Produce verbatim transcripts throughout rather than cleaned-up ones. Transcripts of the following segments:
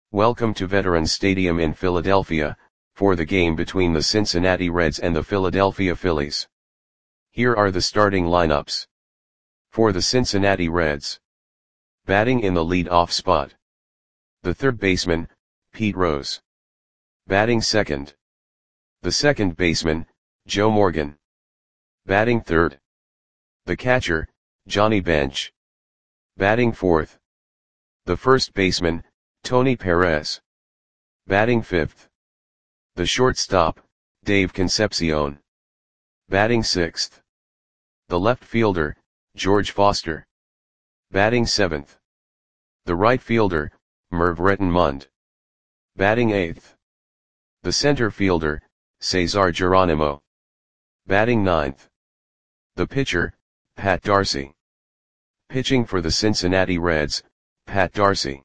Welcome to Veterans Stadium in Philadelphia, for the game between the Cincinnati Reds and the Philadelphia Phillies. Here are the starting lineups. For the Cincinnati Reds. Batting in the lead-off spot. The third baseman, Pete Rose. Batting second. The second baseman, Joe Morgan. Batting third. The catcher, Johnny Bench. Batting fourth. The first baseman, Tony Perez. Batting fifth. The shortstop, Dave Concepcion. Batting sixth. The left fielder, George Foster. Batting seventh. The right fielder, Merv Rettenmund. Batting eighth. The center fielder, Cesar Geronimo. Batting ninth. The pitcher, Pat Darcy. Pitching for the Cincinnati Reds, Pat Darcy.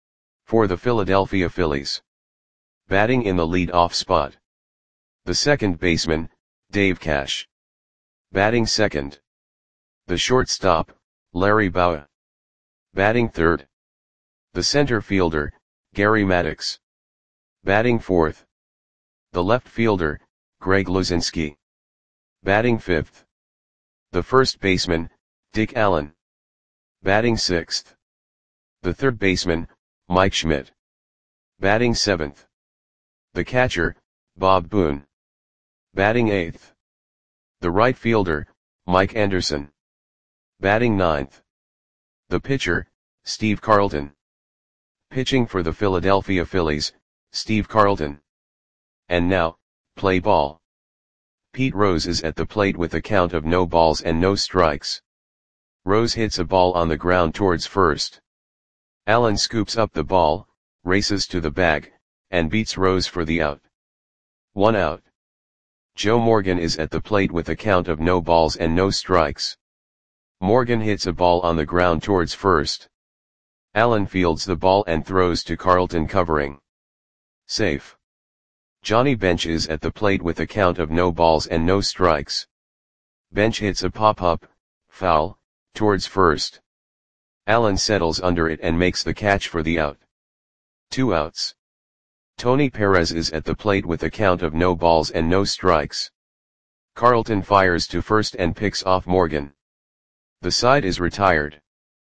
For the Philadelphia Phillies. Batting in the lead-off spot. The second baseman, Dave Cash. Batting second. The shortstop, Larry Bowa. Batting third. The center fielder, Gary Maddox. Batting fourth. The left fielder, Greg Luzinski. Batting fifth. The first baseman, Dick Allen. Batting sixth. The third baseman, Mike Schmidt. Batting seventh. The catcher, Bob Boone. Batting eighth. The right fielder, Mike Anderson. Batting ninth. The pitcher, Steve Carlton. Pitching for the Philadelphia Phillies, Steve Carlton. And now, play ball. Pete Rose is at the plate with a count of no balls and no strikes. Rose hits a ball on the ground towards first. Allen scoops up the ball, races to the bag, and beats Rose for the out. One out. Joe Morgan is at the plate with a count of no balls and no strikes. Morgan hits a ball on the ground towards first. Allen fields the ball and throws to Carlton covering. Safe. Johnny Bench is at the plate with a count of no balls and no strikes. Bench hits a pop-up, foul, towards first. Allen settles under it and makes the catch for the out. Two outs. Tony Perez is at the plate with a count of no balls and no strikes. Carlton fires to first and picks off Morgan. The side is retired.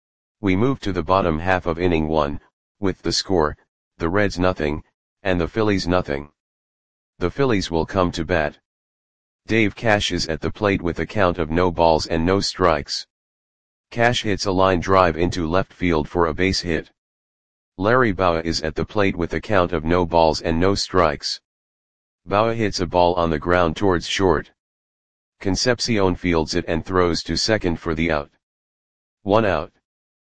We move to the bottom half of inning one, with the score, the Reds nothing, and the Phillies nothing. The Phillies will come to bat. Dave Cash is at the plate with a count of no balls and no strikes. Cash hits a line drive into left field for a base hit. Larry Bowa is at the plate with a count of no balls and no strikes. Bowa hits a ball on the ground towards short. Concepcion fields it and throws to second for the out. One out.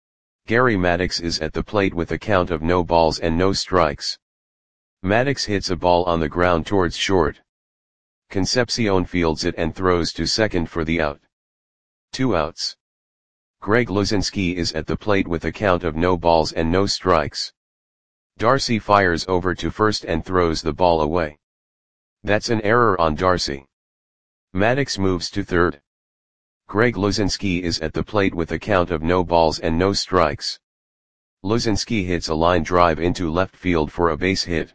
Gary Maddox is at the plate with a count of no balls and no strikes. Maddox hits a ball on the ground towards short. Concepcion fields it and throws to second for the out. Two outs. Greg Luzinski is at the plate with a count of no balls and no strikes. Darcy fires over to first and throws the ball away. That's an error on Darcy. Maddox moves to third. Greg Luzinski is at the plate with a count of no balls and no strikes. Luzinski hits a line drive into left field for a base hit.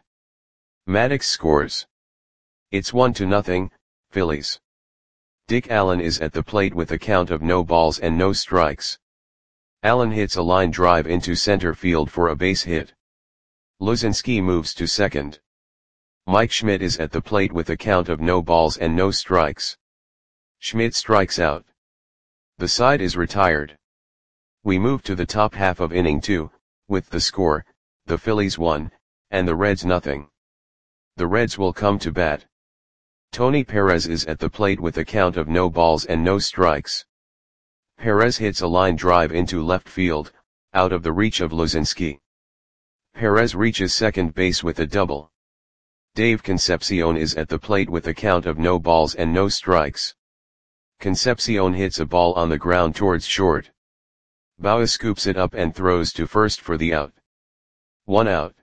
Maddox scores. It's one to nothing, Phillies. Dick Allen is at the plate with a count of no balls and no strikes. Allen hits a line drive into center field for a base hit. Luzinski moves to second. Mike Schmidt is at the plate with a count of no balls and no strikes. Schmidt strikes out. The side is retired. We move to the top half of inning two, with the score, the Phillies one, and the Reds nothing. The Reds will come to bat. Tony Perez is at the plate with a count of no balls and no strikes. Perez hits a line drive into left field, out of the reach of Luzinski. Perez reaches second base with a double. Dave Concepcion is at the plate with a count of no balls and no strikes. Concepcion hits a ball on the ground towards short. Bowa scoops it up and throws to first for the out. One out.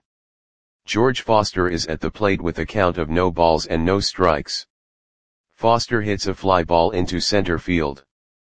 George Foster is at the plate with a count of no balls and no strikes. Foster hits a fly ball into center field.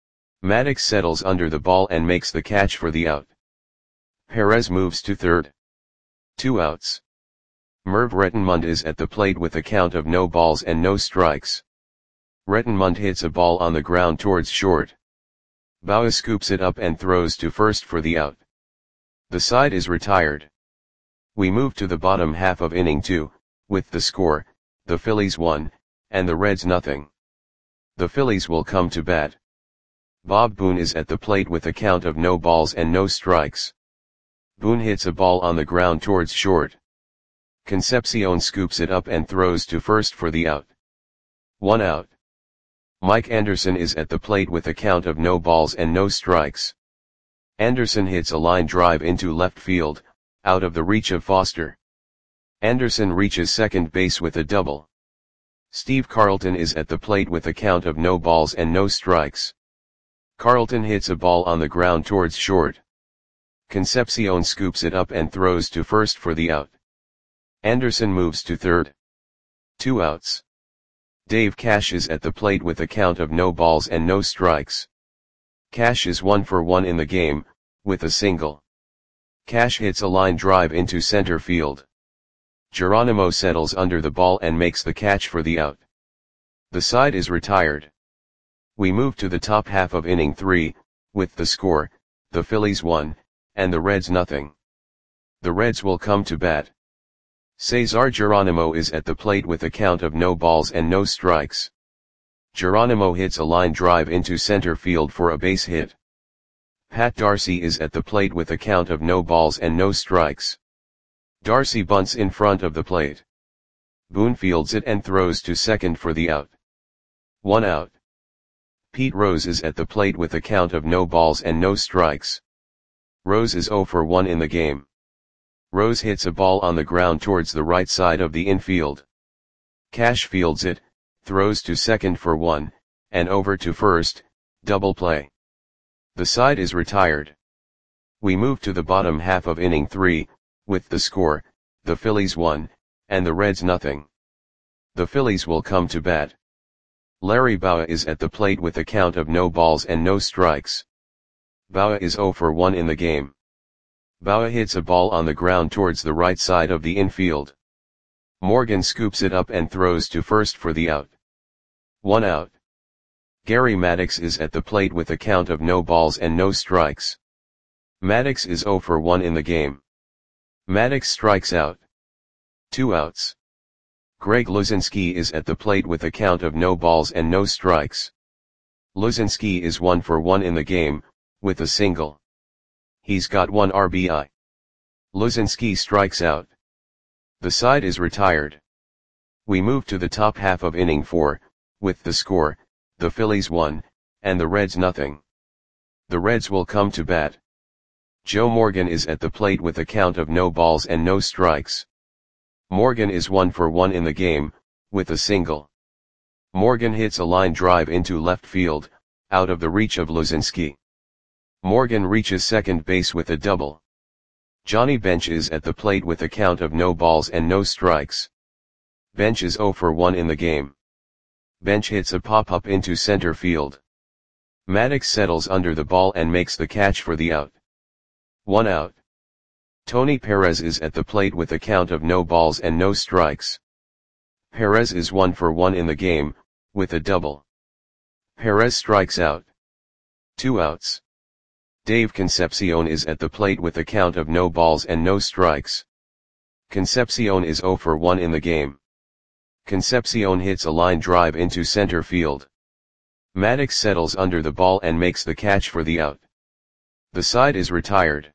Maddox settles under the ball and makes the catch for the out. Perez moves to third. Two outs. Merv Rettenmund is at the plate with a count of no balls and no strikes. Rettenmund hits a ball on the ground towards short. Bauer scoops it up and throws to first for the out. The side is retired. We move to the bottom half of inning two, with the score, the Phillies one, and the Reds nothing. The Phillies will come to bat. Bob Boone is at the plate with a count of no balls and no strikes. Boone hits a ball on the ground towards short. Concepcion scoops it up and throws to first for the out. One out. Mike Anderson is at the plate with a count of no balls and no strikes. Anderson hits a line drive into left field, out of the reach of Foster. Anderson reaches second base with a double. Steve Carlton is at the plate with a count of no balls and no strikes. Carlton hits a ball on the ground towards short. Concepcion scoops it up and throws to first for the out. Anderson moves to third. Two outs. Dave Cash is at the plate with a count of no balls and no strikes. Cash is one for one in the game, with a single. Cash hits a line drive into center field. Geronimo settles under the ball and makes the catch for the out. The side is retired. We move to the top half of inning three, with the score, the Phillies one, and the Reds nothing. The Reds will come to bat. Cesar Geronimo is at the plate with a count of no balls and no strikes. Geronimo hits a line drive into center field for a base hit. Pat Darcy is at the plate with a count of no balls and no strikes. Darcy bunts in front of the plate. Boone fields it and throws to second for the out. One out. Pete Rose is at the plate with a count of no balls and no strikes. Rose is zero for one in the game. Rose hits a ball on the ground towards the right side of the infield. Cash fields it, throws to second for one, and over to first, double play. The side is retired. We move to the bottom half of inning three, with the score, the Phillies one, and the Reds nothing. The Phillies will come to bat. Larry Bowa is at the plate with a count of no balls and no strikes. Bowa is zero for one in the game. Bowa hits a ball on the ground towards the right side of the infield. Morgan scoops it up and throws to first for the out. One out. Gary Maddox is at the plate with a count of no balls and no strikes. Maddox is zero for one in the game. Maddox strikes out. Two outs. Greg Luzinski is at the plate with a count of no balls and no strikes. Luzinski is one for one in the game, with a single. He's got one R B I. Luzinski strikes out. The side is retired. We move to the top half of inning four, with the score, the Phillies one, and the Reds nothing. The Reds will come to bat. Joe Morgan is at the plate with a count of no balls and no strikes. Morgan is one for one in the game, with a single. Morgan hits a line drive into left field, out of the reach of Luzinski. Morgan reaches second base with a double. Johnny Bench is at the plate with a count of no balls and no strikes. Bench is zero for one in the game. Bench hits a pop-up into center field. Maddox settles under the ball and makes the catch for the out. One out. Tony Perez is at the plate with a count of no balls and no strikes. Perez is one for one in the game, with a double. Perez strikes out. Two outs. Dave Concepcion is at the plate with a count of no balls and no strikes. Concepcion is zero for one in the game. Concepcion hits a line drive into center field. Maddox settles under the ball and makes the catch for the out. The side is retired.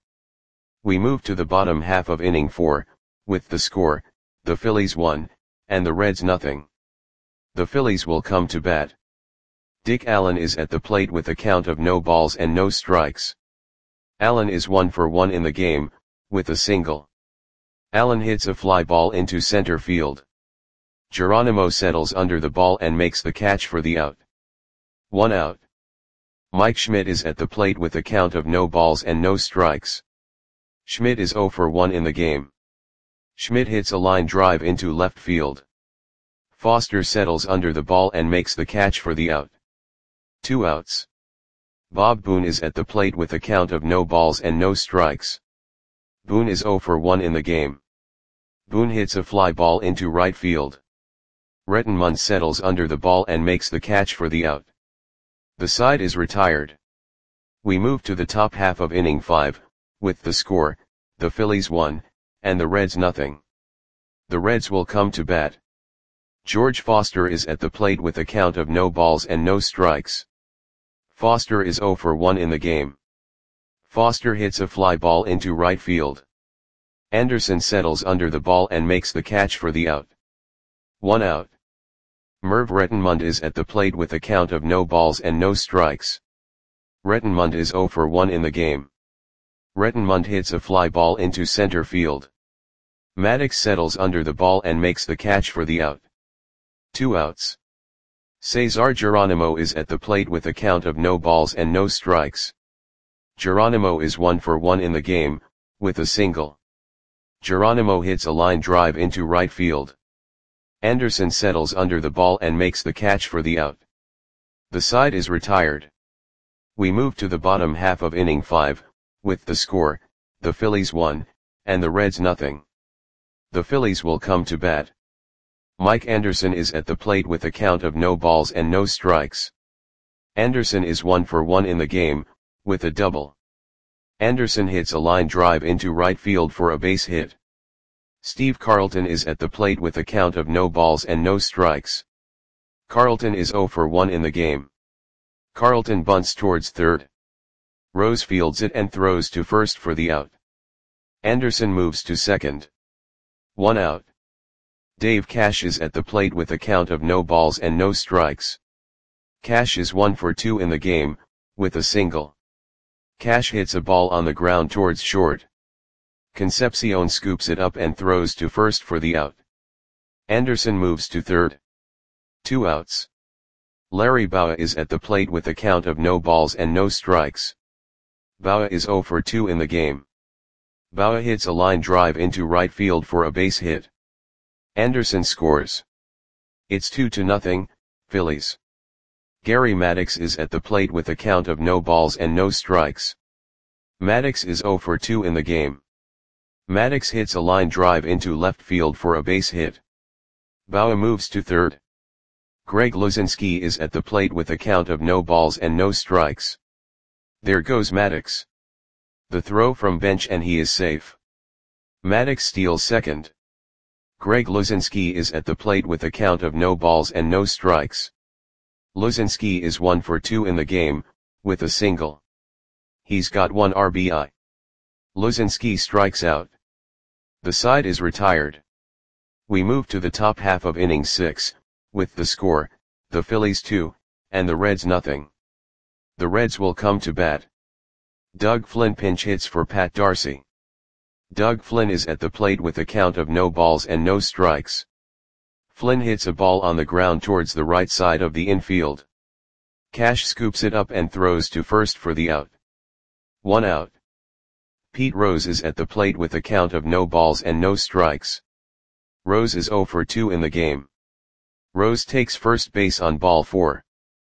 We move to the bottom half of inning four, with the score, the Phillies one, and the Reds nothing. The Phillies will come to bat. Dick Allen is at the plate with a count of no balls and no strikes. Allen is one for one in the game, with a single. Allen hits a fly ball into center field. Geronimo settles under the ball and makes the catch for the out. One out. Mike Schmidt is at the plate with a count of no balls and no strikes. Schmidt is zero for one in the game. Schmidt hits a line drive into left field. Foster settles under the ball and makes the catch for the out. Two outs. Bob Boone is at the plate with a count of no balls and no strikes. Boone is zero for one in the game. Boone hits a fly ball into right field. Rettenmund settles under the ball and makes the catch for the out. The side is retired. We move to the top half of inning five, with the score, the Phillies one, and the Reds nothing. The Reds will come to bat. George Foster is at the plate with a count of no balls and no strikes. Foster is oh for one in the game. Foster hits a fly ball into right field. Anderson settles under the ball and makes the catch for the out. One out. Merv Rettenmund is at the plate with a count of no balls and no strikes. Rettenmund is oh for one in the game. Rettenmund hits a fly ball into center field. Maddox settles under the ball and makes the catch for the out. Two outs. Cesar Geronimo is at the plate with a count of no balls and no strikes. Geronimo is one for one in the game, with a single. Geronimo hits a line drive into right field. Anderson settles under the ball and makes the catch for the out. The side is retired. We move to the bottom half of inning five, with the score, the Phillies one, and the Reds nothing. The Phillies will come to bat. Mike Anderson is at the plate with a count of no balls and no strikes. Anderson is one for one in the game, with a double. Anderson hits a line drive into right field for a base hit. Steve Carlton is at the plate with a count of no balls and no strikes. Carlton is oh for one in the game. Carlton bunts towards third. Rose fields it and throws to first for the out. Anderson moves to second. One out. Dave Cash is at the plate with a count of no balls and no strikes. Cash is one for two in the game, with a single. Cash hits a ball on the ground towards short. Concepcion scoops it up and throws to first for the out. Anderson moves to third. Two outs. Larry Bowa is at the plate with a count of no balls and no strikes. Bowa is oh for two in the game. Bowa hits a line drive into right field for a base hit. Anderson scores. It's two to nothing, Phillies. Gary Maddox is at the plate with a count of no balls and no strikes. Maddox is oh for two in the game. Maddox hits a line drive into left field for a base hit. Bowa moves to third. Greg Luzinski is at the plate with a count of no balls and no strikes. There goes Maddox. The throw from bench and he is safe. Maddox steals second. Greg Luzinski is at the plate with a count of no balls and no strikes. Luzinski is one for two in the game, with a single. He's got one R B I. Luzinski strikes out. The side is retired. We move to the top half of inning six, with the score, the Phillies two, and the Reds nothing. The Reds will come to bat. Doug Flynn pinch hits for Pat Darcy. Doug Flynn is at the plate with a count of no balls and no strikes. Flynn hits a ball on the ground towards the right side of the infield. Cash scoops it up and throws to first for the out. One out. Pete Rose is at the plate with a count of no balls and no strikes. Rose is oh for two in the game. Rose takes first base on ball four.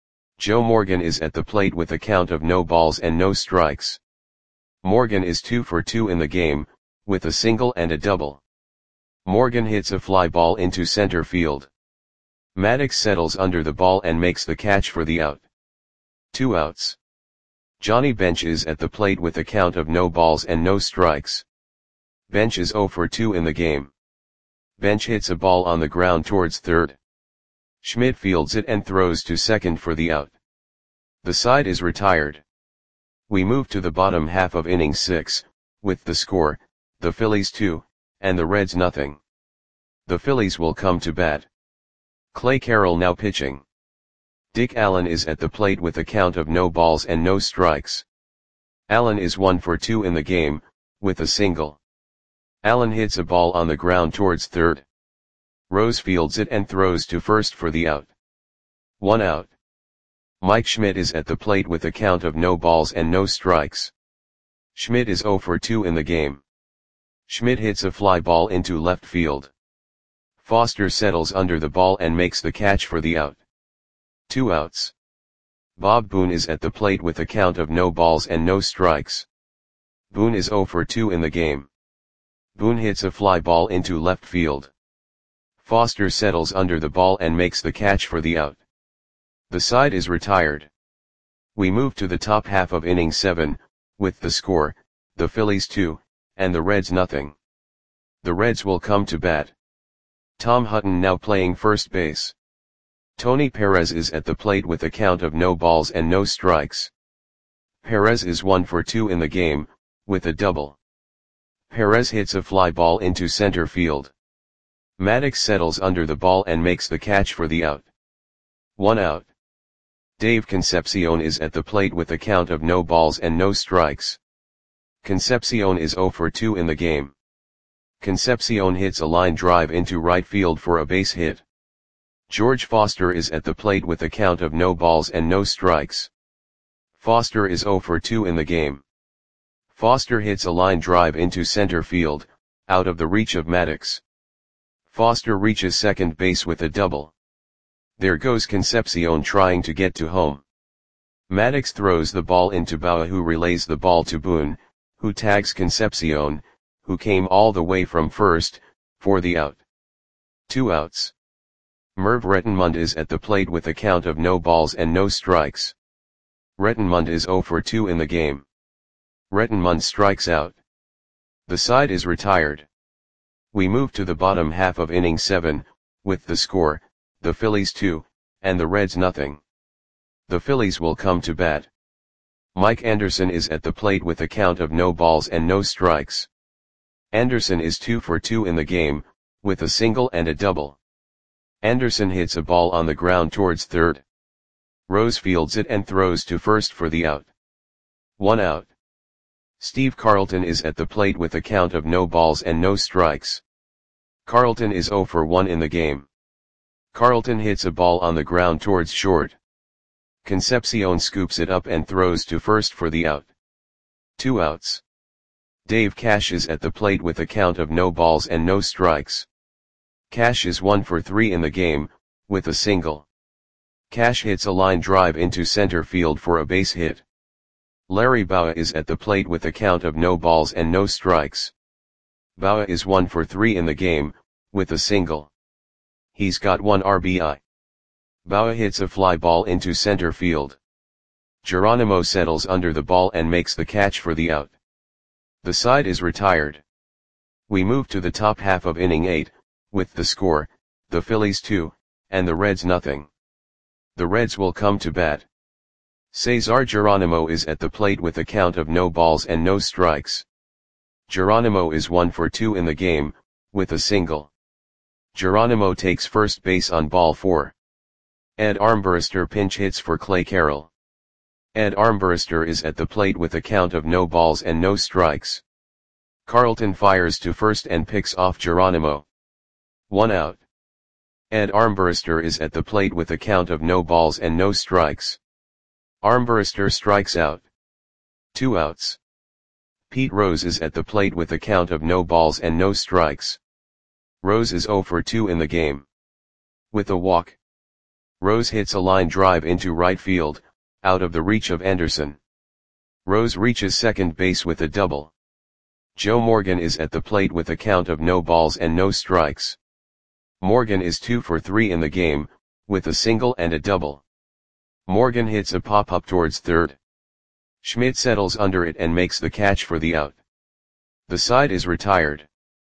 Joe Morgan is at the plate with a count of no balls and no strikes. Morgan is two for two in the game, with a single and a double. Morgan hits a fly ball into center field. Maddox settles under the ball and makes the catch for the out. Two outs. Johnny Bench is at the plate with a count of no balls and no strikes. Bench is oh for two in the game. Bench hits a ball on the ground towards third. Schmidt fields it and throws to second for the out. The side is retired. We move to the bottom half of inning six, with the score, the Phillies two, and the Reds nothing. The Phillies will come to bat. Clay Carroll now pitching. Dick Allen is at the plate with a count of no balls and no strikes. Allen is one for two in the game, with a single. Allen hits a ball on the ground towards third. Rose fields it and throws to first for the out. One out. Mike Schmidt is at the plate with a count of no balls and no strikes. Schmidt is oh for two in the game. Schmidt hits a fly ball into left field. Foster settles under the ball and makes the catch for the out. Two outs. Bob Boone is at the plate with a count of no balls and no strikes. Boone is oh for two in the game. Boone hits a fly ball into left field. Foster settles under the ball and makes the catch for the out. The side is retired. We move to the top half of inning seven, with the score, the Phillies two, and the Reds nothing. The Reds will come to bat. Tom Hutton now playing first base. Tony Perez is at the plate with a count of no balls and no strikes. Perez is one for two in the game, with a double. Perez hits a fly ball into center field. Maddox settles under the ball and makes the catch for the out. One out. Dave Concepcion is at the plate with a count of no balls and no strikes. Concepcion is zero for two in the game. Concepcion hits a line drive into right field for a base hit. George Foster is at the plate with a count of no balls and no strikes. Foster is zero for two in the game. Foster hits a line drive into center field, out of the reach of Maddox. Foster reaches second base with a double. There goes Concepcion trying to get to home. Maddox throws the ball into Bauer, who relays the ball to Boone, who tags Concepcion, who came all the way from first, for the out. Two outs. Merv Rettenmund is at the plate with a count of no balls and no strikes. Rettenmund is zero for two in the game. Rettenmund strikes out. The side is retired. We move to the bottom half of inning seven, with the score, the Phillies two, and the Reds nothing. The Phillies will come to bat. Mike Anderson is at the plate with a count of no balls and no strikes. Anderson is two for two in the game, with a single and a double. Anderson hits a ball on the ground towards third. Rose fields it and throws to first for the out. One out. Steve Carlton is at the plate with a count of no balls and no strikes. Carlton is zero for one in the game. Carlton hits a ball on the ground towards short. Concepcion scoops it up and throws to first for the out. Two outs. Dave Cash is at the plate with a count of no balls and no strikes. Cash is one for three in the game, with a single. Cash hits a line drive into center field for a base hit. Larry Bowa is at the plate with a count of no balls and no strikes. Bowa is one for three in the game, with a single. He's got one R B I. Bowa hits a fly ball into center field. Geronimo settles under the ball and makes the catch for the out. The side is retired. We move to the top half of inning eight, with the score, the Phillies two, and the Reds nothing. The Reds will come to bat. Cesar Geronimo is at the plate with a count of no balls and no strikes. Geronimo is one for two in the game, with a single. Geronimo takes first base on ball four. Ed Armbruster pinch hits for Clay Carroll. Ed Armbruster is at the plate with a count of no balls and no strikes. Carlton fires to first and picks off Geronimo. One out. Ed Armbruster is at the plate with a count of no balls and no strikes. Armbruster strikes out. Two outs. Pete Rose is at the plate with a count of no balls and no strikes. Rose is zero for two in the game. With a walk. Rose hits a line drive into right field, out of the reach of Anderson. Rose reaches second base with a double. Joe Morgan is at the plate with a count of no balls and no strikes. Morgan is two for three in the game, with a single and a double. Morgan hits a pop-up towards third. Schmidt settles under it and makes the catch for the out. The side is retired.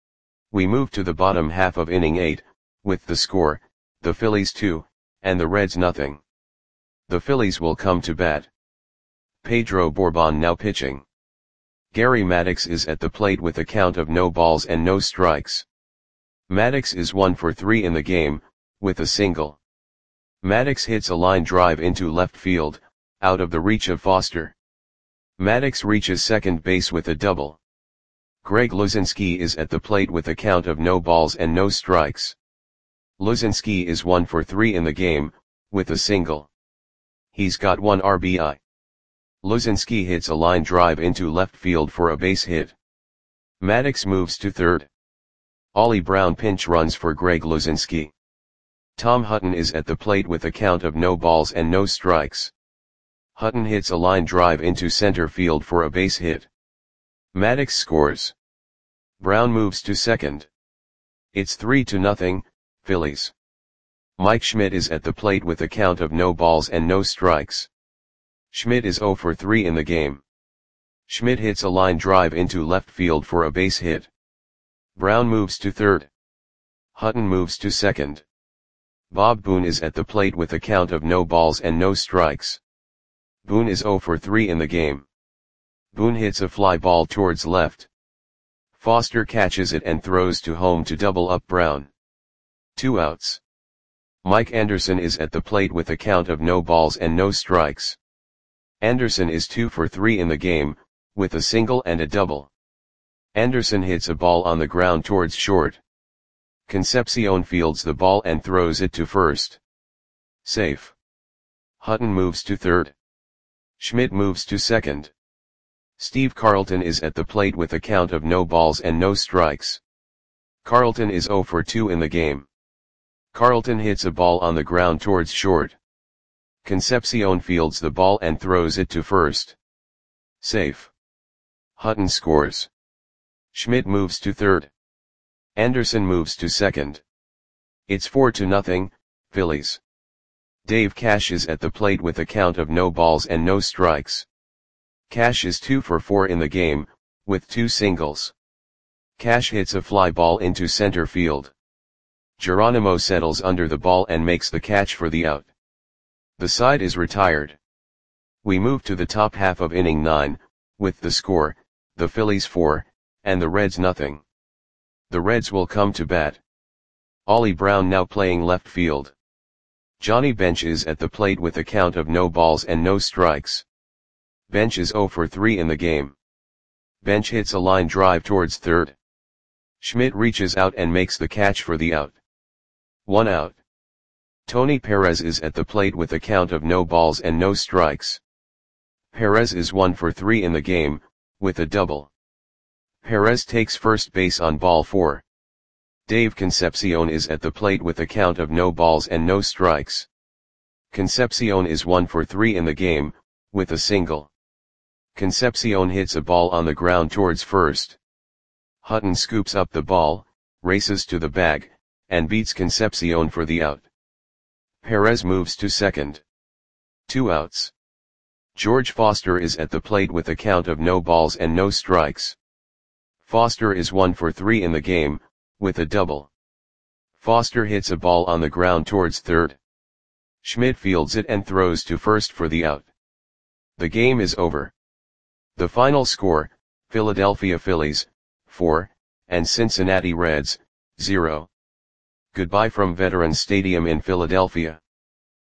We move to the bottom half of inning eight, with the score, the Phillies two, and the Reds nothing. The Phillies will come to bat. Pedro Bourbon now pitching. Gary Maddox is at the plate with a count of no balls and no strikes. Maddox is one for three in the game, with a single. Maddox hits a line drive into left field, out of the reach of Foster. Maddox reaches second base with a double. Greg Luzinski is at the plate with a count of no balls and no strikes. Luzinski is one for three in the game, with a single. He's got one R B I. Luzinski hits a line drive into left field for a base hit. Maddox moves to third. Ollie Brown pinch runs for Greg Luzinski. Tom Hutton is at the plate with a count of no balls and no strikes. Hutton hits a line drive into center field for a base hit. Maddox scores. Brown moves to second. It's three to nothing, Phillies. Mike Schmidt is at the plate with a count of no balls and no strikes. Schmidt is zero for three in the game. Schmidt hits a line drive into left field for a base hit. Brown moves to third. Hutton moves to second. Bob Boone is at the plate with a count of no balls and no strikes. Boone is zero for three in the game. Boone hits a fly ball towards left. Foster catches it and throws to home to double up Brown. Two outs. Mike Anderson is at the plate with a count of no balls and no strikes. Anderson is two for three in the game, with a single and a double. Anderson hits a ball on the ground towards short. Concepcion fields the ball and throws it to first. Safe. Hutton moves to third. Schmidt moves to second. Steve Carlton is at the plate with a count of no balls and no strikes. Carlton is zero for two in the game. Carlton hits a ball on the ground towards short. Concepcion fields the ball and throws it to first. Safe. Hutton scores. Schmidt moves to third. Anderson moves to second. It's four to nothing, Phillies. Dave Cash is at the plate with a count of no balls and no strikes. Cash is two for four in the game, with two singles. Cash hits a fly ball into center field. Geronimo settles under the ball and makes the catch for the out. The side is retired. We move to the top half of inning nine, with the score, the Phillies four, and the Reds nothing. The Reds will come to bat. Ollie Brown now playing left field. Johnny Bench is at the plate with a count of no balls and no strikes. Bench is zero for three in the game. Bench hits a line drive towards third. Schmidt reaches out and makes the catch for the out. One out. Tony Perez is at the plate with a count of no balls and no strikes. Perez is one for three in the game, with a double. Perez takes first base on ball four. Dave Concepcion is at the plate with a count of no balls and no strikes. Concepcion is one for three in the game, with a single. Concepcion hits a ball on the ground towards first. Hutton scoops up the ball, races to the bag, and beats Concepcion for the out. Perez moves to second. Two outs. George Foster is at the plate with a count of no balls and no strikes. Foster is one for three in the game, with a double. Foster hits a ball on the ground towards third. Schmidt fields it and throws to first for the out. The game is over. The final score, Philadelphia Phillies, four, and Cincinnati Reds, zero. Goodbye from Veterans Stadium in Philadelphia.